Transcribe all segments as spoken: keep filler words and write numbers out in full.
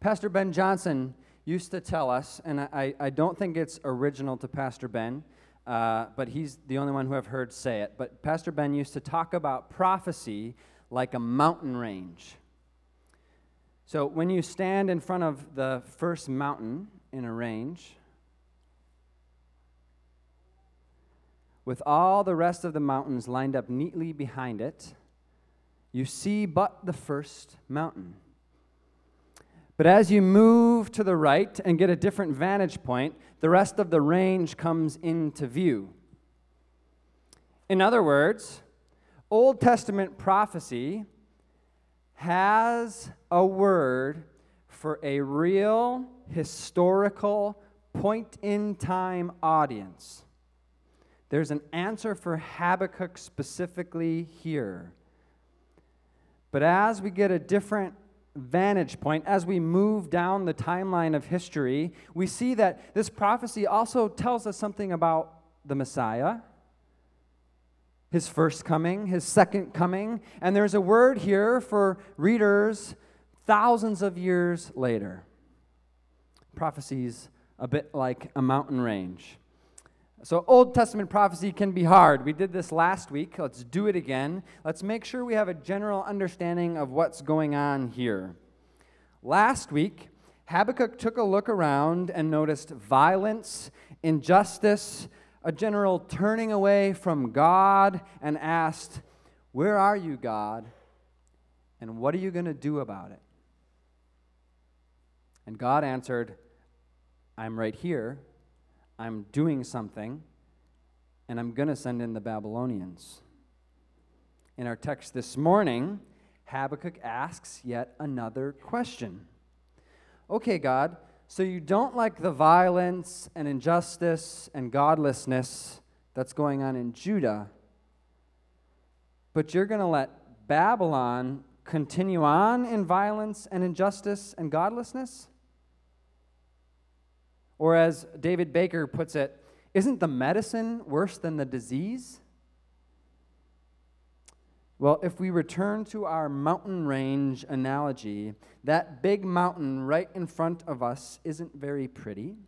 Pastor Ben Johnson used to tell us, and I, I don't think it's original to Pastor Ben, uh, but he's the only one who I've heard say it, but Pastor Ben used to talk about prophecy like a mountain range. So when you stand in front of the first mountain in a range, with all the rest of the mountains lined up neatly behind it, you see but the first mountain. But as you move to the right and get a different vantage point, the rest of the range comes into view. In other words, Old Testament prophecy has a word for a real, historical, point-in-time audience. There's an answer for Habakkuk specifically here. But as we get a different vantage point, as we move down the timeline of history, we see that this prophecy also tells us something about the Messiah, his first coming, his second coming, and there's a word here for readers thousands of years later. Prophecy's a bit like a mountain range. So Old Testament prophecy can be hard. We did this last week. Let's do it again. Let's make sure we have a general understanding of what's going on here. Last week, Habakkuk took a look around and noticed violence, injustice, a general turning away from God, and asked, "Where are you, God? And what are you going to do about it?" And God answered, "I'm right here. I'm doing something, and I'm going to send in the Babylonians." In our text this morning, Habakkuk asks yet another question. Okay, God, so you don't like the violence and injustice and godlessness that's going on in Judah, but you're going to let Babylon continue on in violence and injustice and godlessness? Or as David Baker puts it, isn't the medicine worse than the disease? Well, if we return to our mountain range analogy, that big mountain right in front of us isn't very pretty.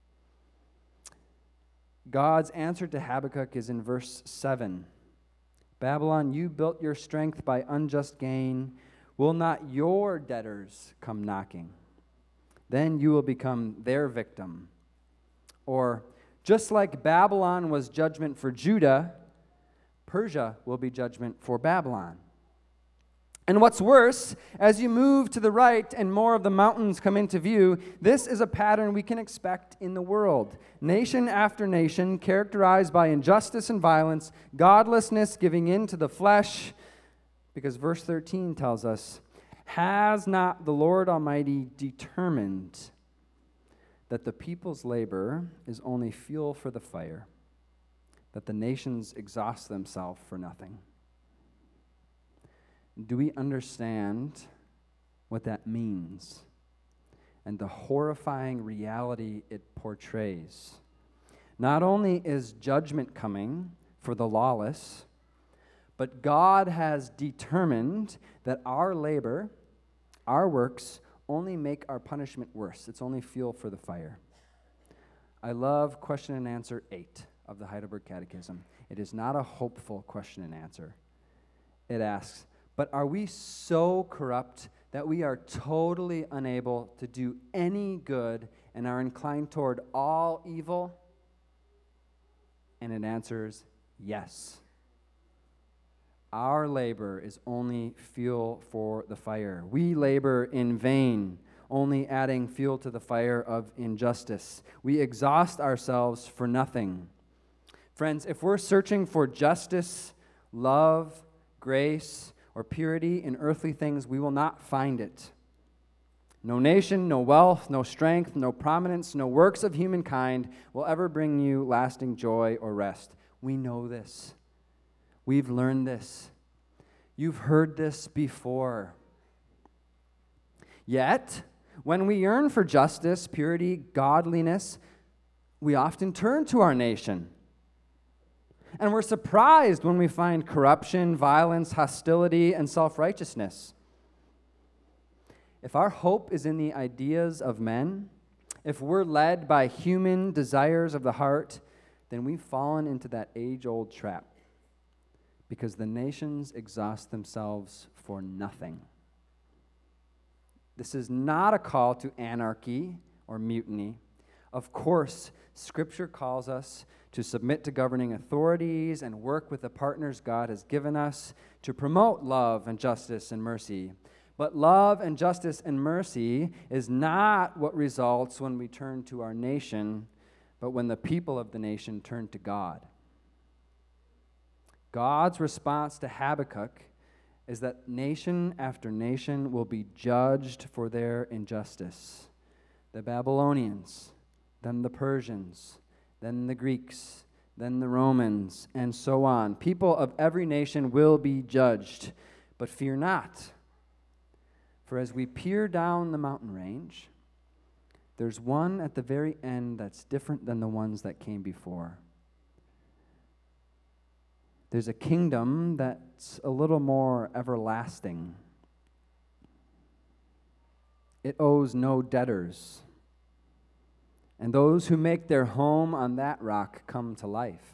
God's answer to Habakkuk is in verse seven. "Babylon, you built your strength by unjust gain. Will not your debtors come knocking? Then you will become their victim." Or, just like Babylon was judgment for Judah, Persia will be judgment for Babylon. And what's worse, as you move to the right and more of the mountains come into view, this is a pattern we can expect in the world. Nation after nation, characterized by injustice and violence, godlessness, giving in to the flesh, because verse thirteen tells us, "Has not the Lord Almighty determined that the people's labor is only fuel for the fire, that the nations exhaust themselves for nothing?" Do we understand what that means and the horrifying reality it portrays? Not only is judgment coming for the lawless, but God has determined that our labor, our works, only make our punishment worse. It's only fuel for the fire. I love question and answer eight of the Heidelberg Catechism. It is not a hopeful question and answer. It asks, but are we so corrupt that we are totally unable to do any good and are inclined toward all evil? And it answers, yes. Our labor is only fuel for the fire. We labor in vain, only adding fuel to the fire of injustice. We exhaust ourselves for nothing. Friends, if we're searching for justice, love, grace, or purity in earthly things, we will not find it. No nation, no wealth, no strength, no prominence, no works of humankind will ever bring you lasting joy or rest. We know this. We've learned this. You've heard this before. Yet, when we yearn for justice, purity, godliness, we often turn to our nation. And we're surprised when we find corruption, violence, hostility, and self-righteousness. If our hope is in the ideas of men, if we're led by human desires of the heart, then we've fallen into that age-old trap, because the nations exhaust themselves for nothing. This is not a call to anarchy or mutiny. Of course, Scripture calls us to submit to governing authorities and work with the partners God has given us to promote love and justice and mercy. But love and justice and mercy is not what results when we turn to our nation, but when the people of the nation turn to God. God's response to Habakkuk is that nation after nation will be judged for their injustice. The Babylonians, then the Persians, then the Greeks, then the Romans, and so on. People of every nation will be judged, but fear not. For as we peer down the mountain range, there's one at the very end that's different than the ones that came before. There's a kingdom that's a little more everlasting. It owes no debtors. And those who make their home on that rock come to life.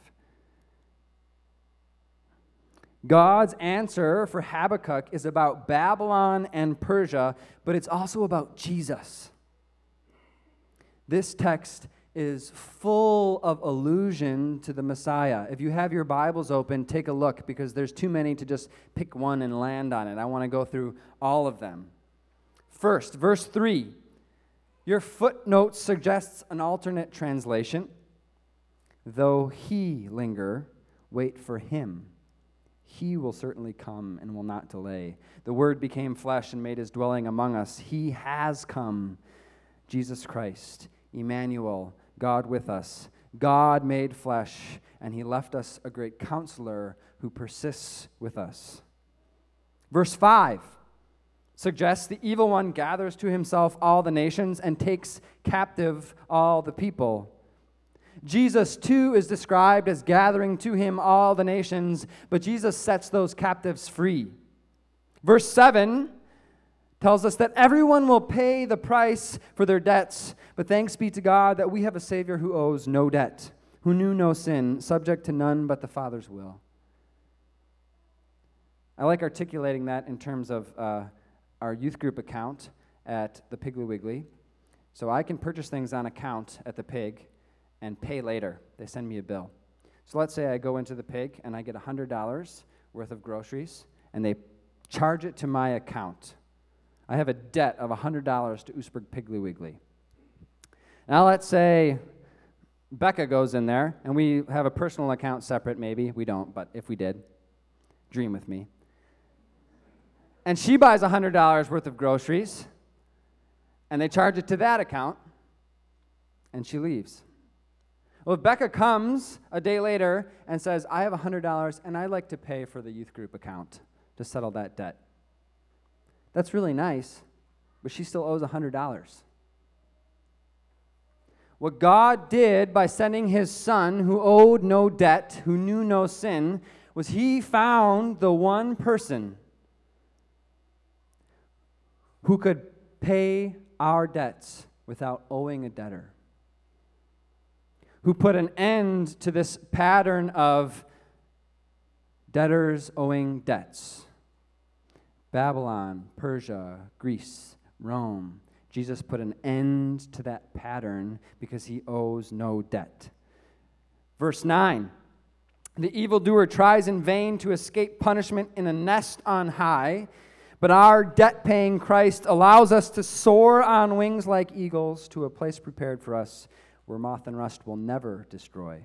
God's answer for Habakkuk is about Babylon and Persia, but it's also about Jesus. This text is full of allusion to the Messiah. If you have your Bibles open, take a look, because there's too many to just pick one and land on it. I want to go through all of them. First, verse three. Your footnote suggests an alternate translation. Though he linger, wait for him. He will certainly come and will not delay. The Word became flesh and made his dwelling among us. He has come, Jesus Christ, Emmanuel, God with us. God made flesh, and he left us a great counselor who persists with us. Verse five suggests the evil one gathers to himself all the nations and takes captive all the people. Jesus, too, is described as gathering to him all the nations, but Jesus sets those captives free. Verse seven tells us that everyone will pay the price for their debts, but thanks be to God that we have a Savior who owes no debt, who knew no sin, subject to none but the Father's will. I like articulating that in terms of uh, our youth group account at the Piggly Wiggly. So I can purchase things on account at the Pig and pay later. They send me a bill. So let's say I go into the Pig and I get one hundred dollars worth of groceries, and they charge it to my account. I have a debt of one hundred dollars to Oostburg Piggly Wiggly. Now let's say Becca goes in there, and we have a personal account separate, maybe. We don't, but if we did, dream with me. And she buys one hundred dollars worth of groceries, and they charge it to that account, and she leaves. Well, if Becca comes a day later and says, I have one hundred dollars, and I'd like to pay for the youth group account to settle that debt. That's really nice, but she still owes one hundred dollars. What God did by sending his Son, who owed no debt, who knew no sin, was he found the one person who could pay our debts without owing a debtor, who put an end to this pattern of debtors owing debts. Babylon, Persia, Greece, Rome. Jesus put an end to that pattern because he owes no debt. Verse nine, the evildoer tries in vain to escape punishment in a nest on high, but our debt-paying Christ allows us to soar on wings like eagles to a place prepared for us where moth and rust will never destroy.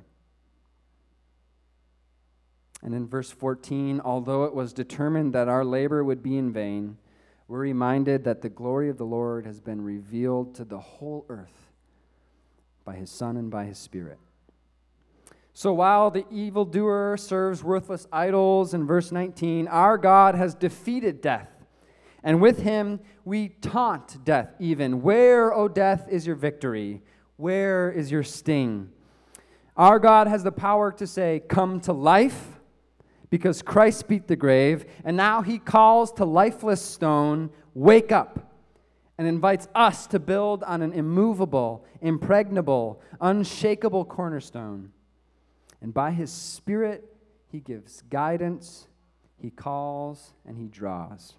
And in verse fourteen, although it was determined that our labor would be in vain, we're reminded that the glory of the Lord has been revealed to the whole earth by his Son and by his Spirit. So while the evildoer serves worthless idols in verse nineteen, our God has defeated death, and with him we taunt death even. Where, O death, is your victory? Where is your sting? Our God has the power to say, come to life, because Christ beat the grave, and now he calls to lifeless stone, wake up. and invites us to build on an immovable, impregnable, unshakable cornerstone. And by his Spirit, he gives guidance, he calls, and he draws.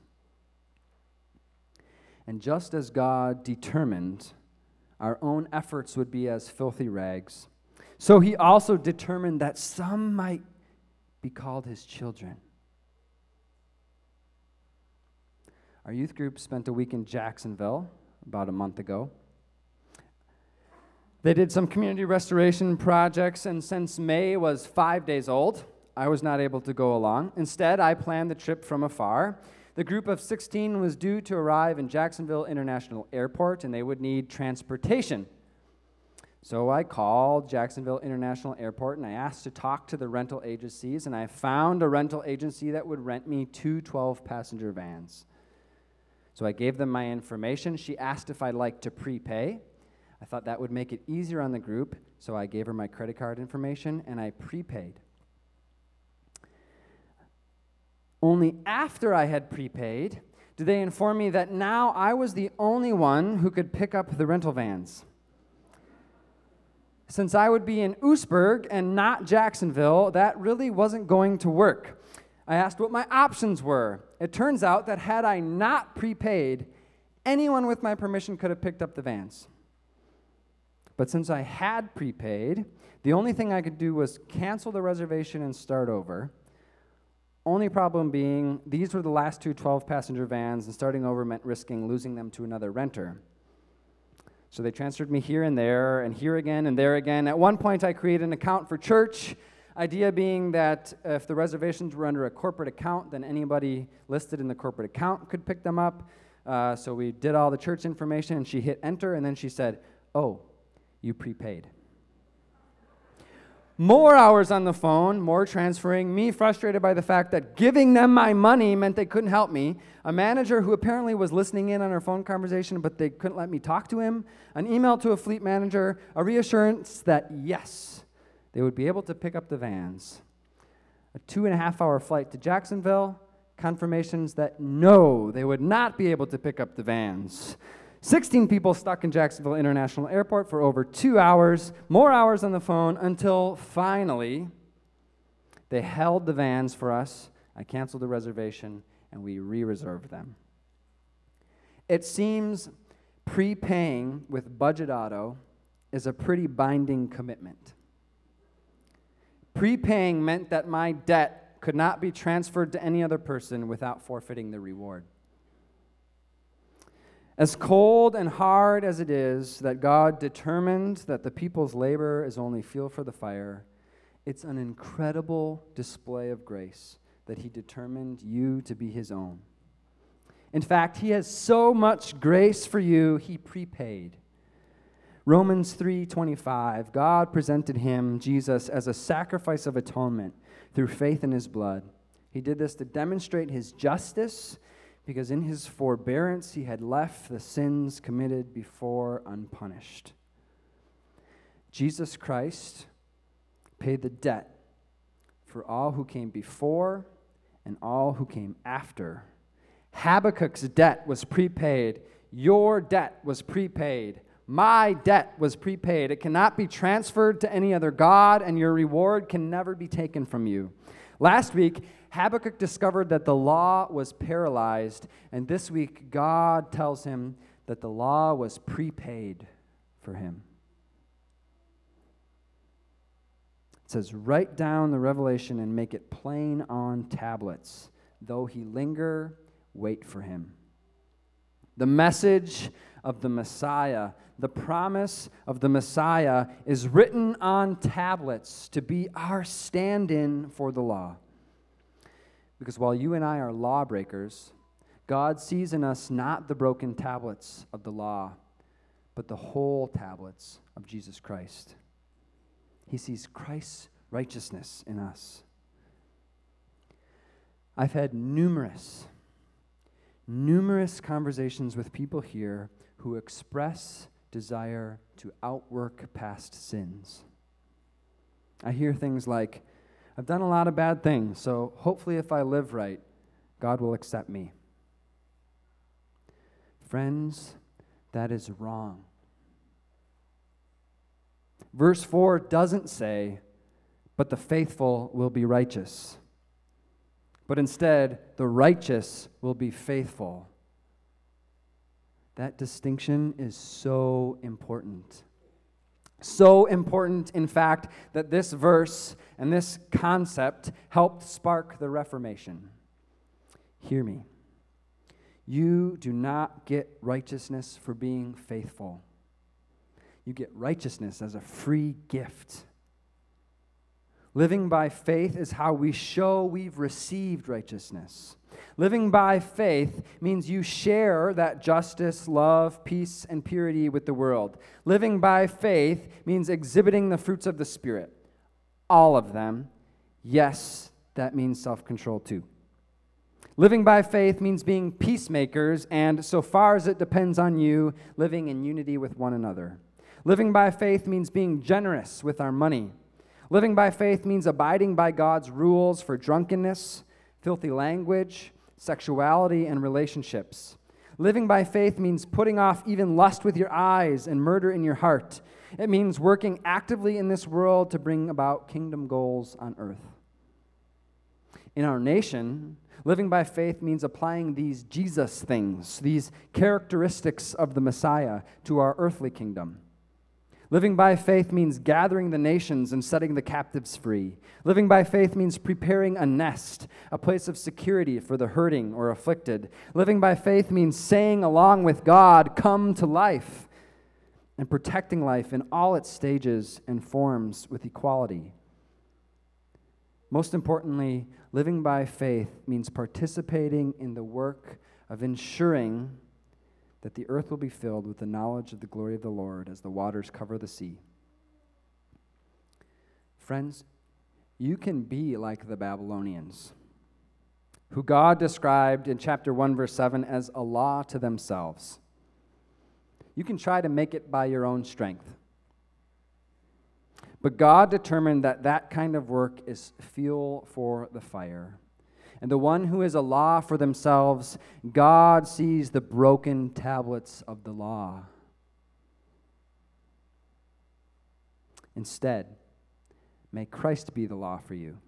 And just as God determined our own efforts would be as filthy rags, so he also determined that some might be called his children. Our youth group spent a week in Jacksonville about a month ago. They did some community restoration projects, and since May was five days old, I was not able to go along. Instead, I planned the trip from afar. The group of sixteen was due to arrive in Jacksonville International Airport, and they would need transportation. So I called Jacksonville International Airport, and I asked to talk to the rental agencies, and I found a rental agency that would rent me two twelve-passenger vans. So I gave them my information. She asked if I'd like to prepay. I thought that would make it easier on the group, so I gave her my credit card information, and I prepaid. Only after I had prepaid did they inform me that now I was the only one who could pick up the rental vans. Since I would be in Oostburg and not Jacksonville, that really wasn't going to work. I asked what my options were. It turns out that had I not prepaid, anyone with my permission could have picked up the vans. But since I had prepaid, the only thing I could do was cancel the reservation and start over. Only problem being, these were the last two twelve-passenger vans, and starting over meant risking losing them to another renter. So they transferred me here and there, and here again and there again. At one point, I created an account for church, idea being that if the reservations were under a corporate account, then anybody listed in the corporate account could pick them up. Uh, so we did all the church information, and she hit enter, and then she said, "Oh, you prepaid." More hours on the phone, more transferring, me frustrated by the fact that giving them my money meant they couldn't help me, a manager who apparently was listening in on our phone conversation, but they couldn't let me talk to him, an email to a fleet manager, a reassurance that yes, they would be able to pick up the vans. A two and a half hour flight to Jacksonville, confirmations that no, they would not be able to pick up the vans. sixteen people stuck in Jacksonville International Airport for over two hours, more hours on the phone, until finally they held the vans for us. I canceled the reservation, and we re-reserved them. It seems prepaying with Budget Auto is a pretty binding commitment. Prepaying meant that my debt could not be transferred to any other person without forfeiting the reward. As cold and hard as it is that God determined that the people's labor is only fuel for the fire, it's an incredible display of grace that he determined you to be his own. In fact, he has so much grace for you, he prepaid. Romans three twenty-five, God presented him, Jesus, as a sacrifice of atonement through faith in his blood. He did this to demonstrate his justice, because in his forbearance he had left the sins committed before unpunished. Jesus Christ paid the debt for all who came before and all who came after. Habakkuk's debt was prepaid. Your debt was prepaid. My debt was prepaid. It cannot be transferred to any other god, and your reward can never be taken from you. Last week, Habakkuk discovered that the law was paralyzed, and this week, God tells him that the law was prepaid for him. It says, write down the revelation and make it plain on tablets. Though he linger, wait for him. The message of the Messiah, the promise of the Messiah, is written on tablets to be our stand-in for the law. Because while you and I are lawbreakers, God sees in us not the broken tablets of the law, but the whole tablets of Jesus Christ. He sees Christ's righteousness in us. I've had numerous, numerous conversations with people here who express desire to outwork past sins. I hear things like, I've done a lot of bad things, so hopefully if I live right, God will accept me. Friends, That is wrong. Verse four doesn't say, but the faithful will be righteous. But instead, the righteous will be faithful. That distinction is so important. So important, in fact, that this verse and this concept helped spark the Reformation. Hear me. You do not get righteousness for being faithful. You get righteousness as a free gift. Living by faith is how we show we've received righteousness. Living by faith means you share that justice, love, peace, and purity with the world. Living by faith means exhibiting the fruits of the Spirit. All of them. Yes, that means self-control too. Living by faith means being peacemakers and, so far as it depends on you, living in unity with one another. Living by faith means being generous with our money. Living by faith means abiding by God's rules for drunkenness, filthy language, sexuality, and relationships. Living by faith means putting off even lust with your eyes and murder in your heart. It means working actively in this world to bring about kingdom goals on earth. In our nation, living by faith means applying these Jesus things, these characteristics of the Messiah, to our earthly kingdom. Living by faith means gathering the nations and setting the captives free. Living by faith means preparing a nest, a place of security for the hurting or afflicted. Living by faith means saying along with God, "Come to life," and protecting life in all its stages and forms with equality. Most importantly, living by faith means participating in the work of ensuring that the earth will be filled with the knowledge of the glory of the Lord as the waters cover the sea. Friends, you can be like the Babylonians, who God described in chapter one, verse seven, as a law to themselves. You can try to make it by your own strength. But God determined that that kind of work is fuel for the fire. And the one who is a law for themselves, God sees the broken tablets of the law. Instead, may Christ be the law for you.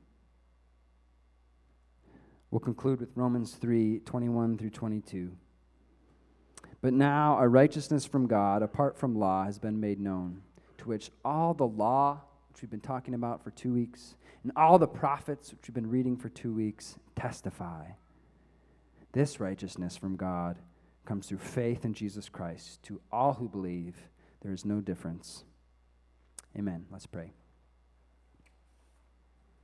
We'll conclude with Romans three, twenty-one through twenty-two. But now a righteousness from God, apart from law, has been made known, to which all the law, which we've been talking about for two weeks, and all the prophets, which we've been reading for two weeks, testify. This righteousness from God comes through faith in Jesus Christ. To all who believe, there is no difference. Amen. Let's pray.